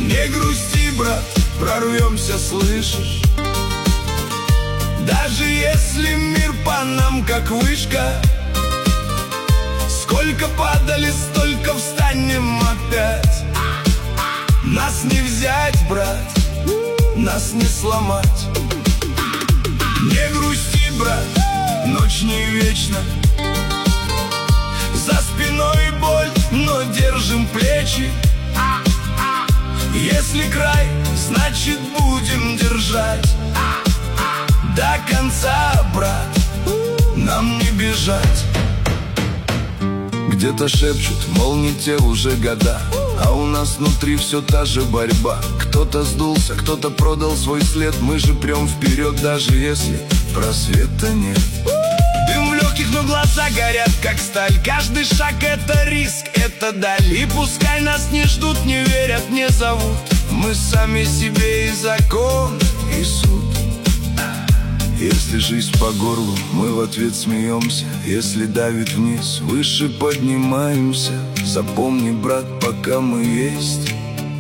Не грусти, брат, прорвемся, слышишь? Даже если мир по нам как вышка, сколько падали, столько встанем опять. Нас не взять, брат, нас не сломать. Не грусти, брат, ночь не вечна. За спиной боль, но держим плечи. Если край, значит будем держать до конца, брат, нам не бежать. Где-то шепчут, мол, не те уже года, а у нас внутри все та же борьба. Кто-то сдулся, кто-то продал свой след. Мы же прям вперед, даже если просвета нет. Дым в легких, но глаза горят, как сталь. Каждый шаг — это риск, это даль. И пускай нас не ждут, не верят, не зовут, мы сами себе и закон, и суд. Если жизнь по горлу, мы в ответ смеемся. Если давит вниз, выше поднимаемся. Запомни, брат, пока мы есть,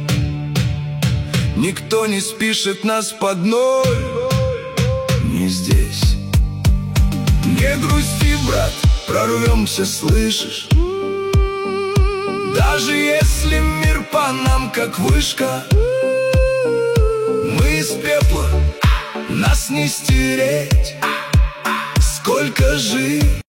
никто не спишет нас под ноль. Не здесь. Не грусти, брат, прорвемся, слышишь? Даже если мир по нам как вышка, мы из пепла, нас не стереть. Сколько жить?